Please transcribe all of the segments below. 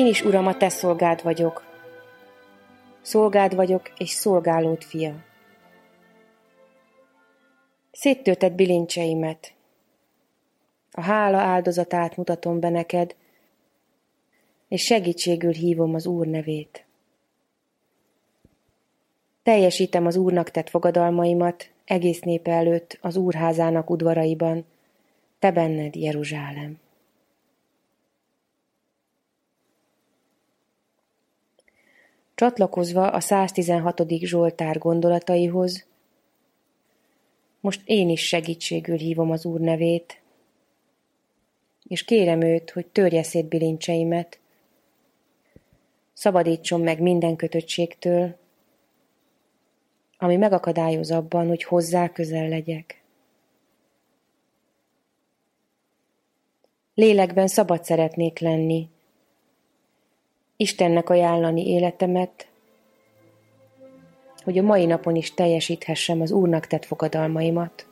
Én is, Uram, a te szolgád vagyok. Szolgád vagyok és szolgálód fia. Széttörted bilincseimet. A hála áldozatát mutatom be neked, és segítségül hívom az Úr nevét. Teljesítem az Úrnak tett fogadalmaimat egész népe előtt az Úrházának udvaraiban, te benned, Jeruzsálem. Csatlakozva a 116. Zsoltár gondolataihoz, most én is segítségül hívom az Úr nevét, és kérem őt, hogy törje szét bilincseimet, szabadítson meg minden kötöttségtől, ami megakadályoz abban, hogy hozzá közel legyek. Lélekben szabad szeretnék lenni, Istennek ajánlani életemet, hogy a mai napon is teljesíthessem az Úrnak tett fogadalmaimat.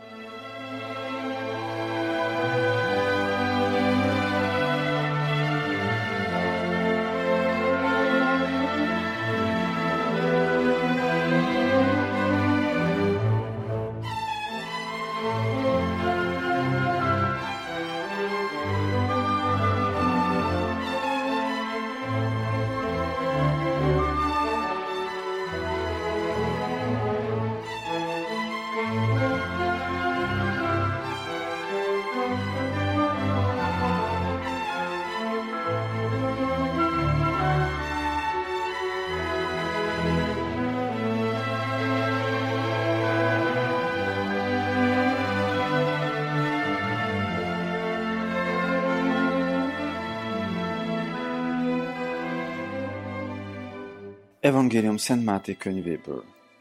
Evangélium Szent Máté könyvéből.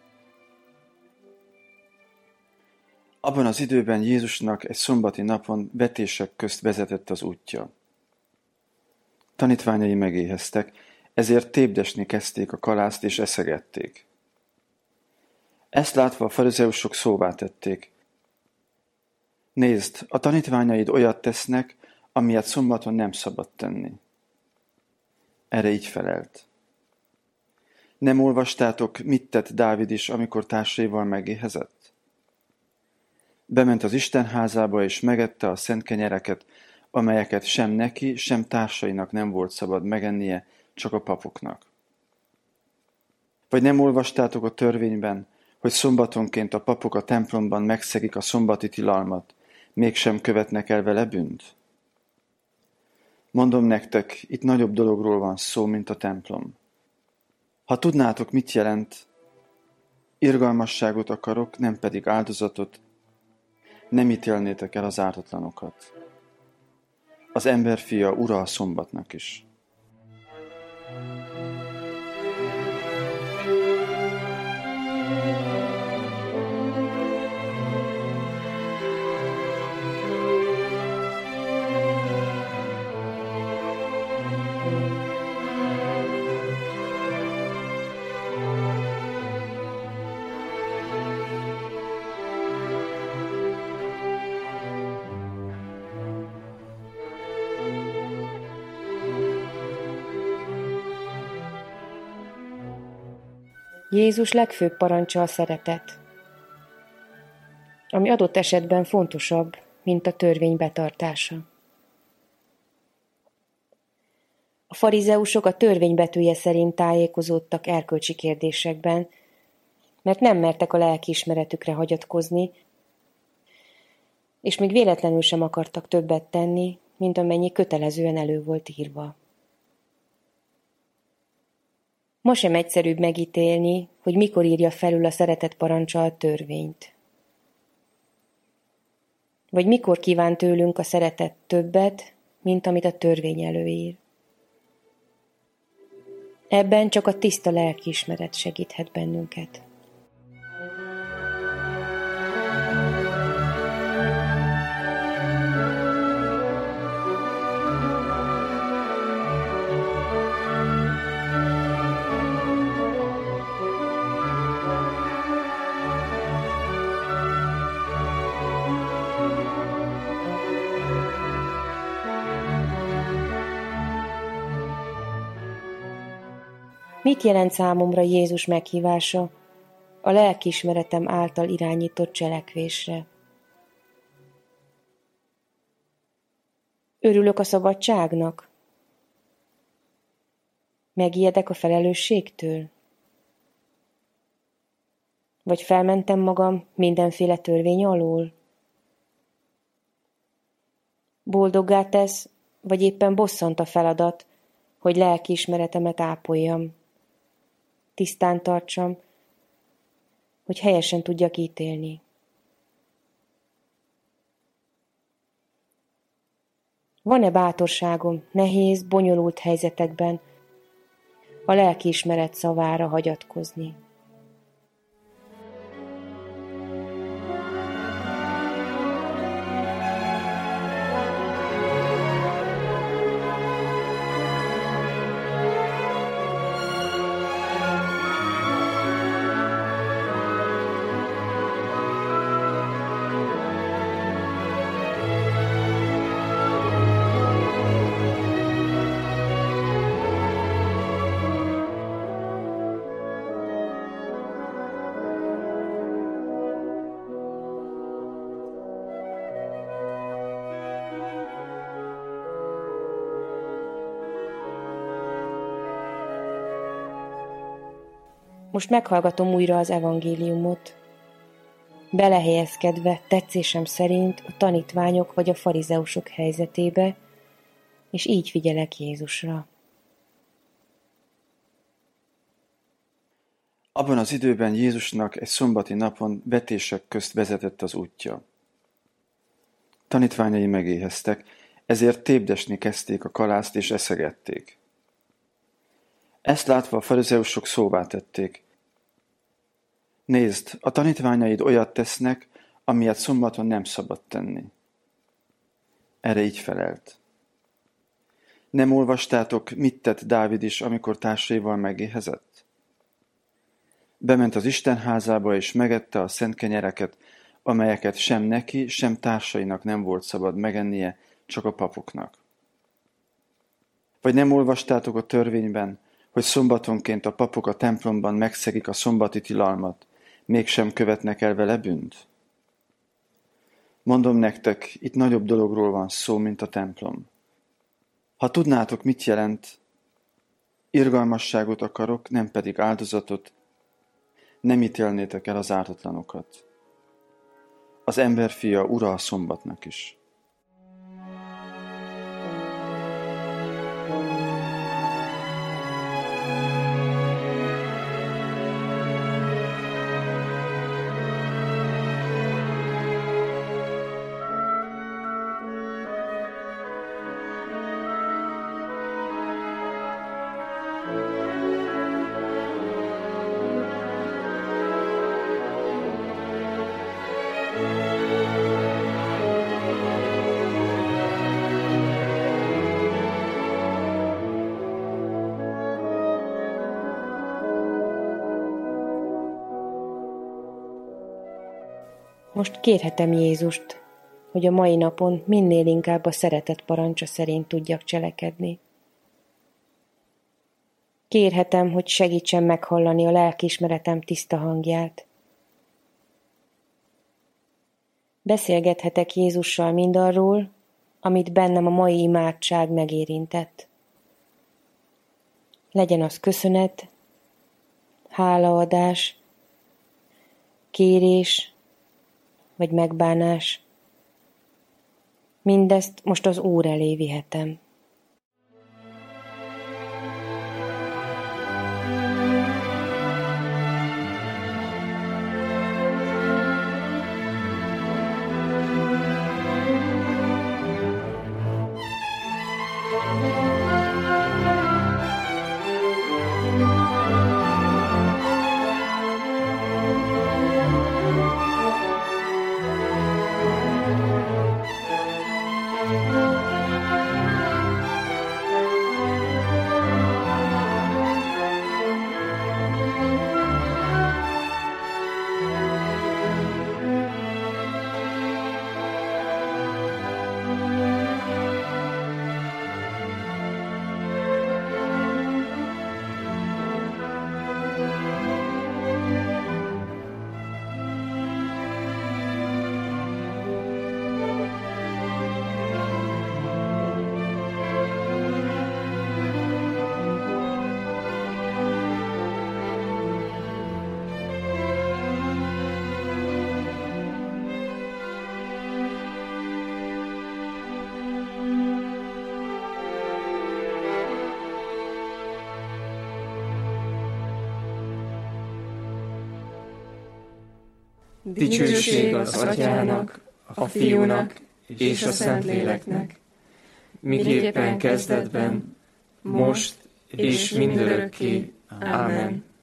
Abban az időben Jézusnak egy szombati napon vetések közt vezetett az útja. Tanítványai megéheztek, ezért tépdesni kezdték a kalászt és eszegették. Ezt látva a farizeusok szóvá tették. Nézd, a tanítványaid olyat tesznek, amilyet szombaton nem szabad tenni. Erre így felelt. Nem olvastátok, mit tett Dávid is, amikor társaival megéhezett? Bement az Isten házába, és megette a szent kenyereket, amelyeket sem neki, sem társainak nem volt szabad megennie, csak a papoknak. Vagy nem olvastátok a törvényben, hogy szombatonként a papok a templomban megszegik a szombati tilalmat, mégsem követnek el vele bűnt? Mondom nektek, itt nagyobb dologról van szó, mint a templom. Ha tudnátok, mit jelent, irgalmasságot akarok, nem pedig áldozatot, nem ítélnétek el az ártatlanokat. Az emberfia ura a szombatnak is. Jézus legfőbb parancsa a szeretet, ami adott esetben fontosabb, mint a törvény betartása. A farizeusok a törvény betűje szerint tájékozódtak erkölcsi kérdésekben, mert nem mertek a lelkiismeretükre hagyatkozni, és még véletlenül sem akartak többet tenni, mint amennyi kötelezően elő volt írva. Ma sem egyszerűbb megítélni, hogy mikor írja felül a szeretet parancsa a törvényt. Vagy mikor kíván tőlünk a szeretet többet, mint amit a törvény előír. Ebben csak a tiszta lelkiismeret segíthet bennünket. Mit jelent számomra Jézus meghívása a lelkiismeretem által irányított cselekvésre? Örülök a szabadságnak? Megijedek a felelősségtől? Vagy felmentem magam mindenféle törvény alól? Boldoggá tesz, vagy éppen bosszant a feladat, hogy lelkiismeretemet ápoljam, tisztán tartsam, hogy helyesen tudjak ítélni. Van-e bátorságom nehéz, bonyolult helyzetekben a lelkiismeret szavára hagyatkozni? Most meghallgatom újra az evangéliumot, belehelyezkedve tetszésem szerint a tanítványok vagy a farizeusok helyzetébe, és így figyelek Jézusra. Abban az időben Jézusnak egy szombati napon vetések közt vezetett az útja. Tanítványai megéheztek, ezért tépdesni kezdték a kalászt és eszegették. Ezt látva a farizeusok szóvá tették: Nézd, a tanítványaid olyat tesznek, amilyet szombaton nem szabad tenni. Erre így felelt: Nem olvastátok, mit tett Dávid is, amikor társaival megéhezett? Bement az Isten házába és megette a szent kenyereket, amelyeket sem neki, sem társainak nem volt szabad megennie, csak a papoknak. Vagy nem olvastátok a törvényben, hogy szombatonként a papok a templomban megszegik a szombati tilalmat, mégsem követnek el vele bűnt? Mondom nektek, itt nagyobb dologról van szó, mint a templom. Ha tudnátok, mit jelent, irgalmasságot akarok, nem pedig áldozatot, nem ítélnétek el az ártatlanokat. Az emberfia ura a szombatnak is. Most kérhetem Jézust, hogy a mai napon minél inkább a szeretet parancsa szerint tudjak cselekedni. Kérhetem, hogy segítsen meghallani a lelkiismeretem tiszta hangját. Beszélgethetek Jézussal mindarról, amit bennem a mai imádság megérintett. Legyen az köszönet, hálaadás, kérés vagy megbánás. Mindezt most az Úr elé vihetem. Dicsőség az Atyának, a Fiúnak és a Szentléleknek, miképpen kezdetben, most és mindörökké. Ámen.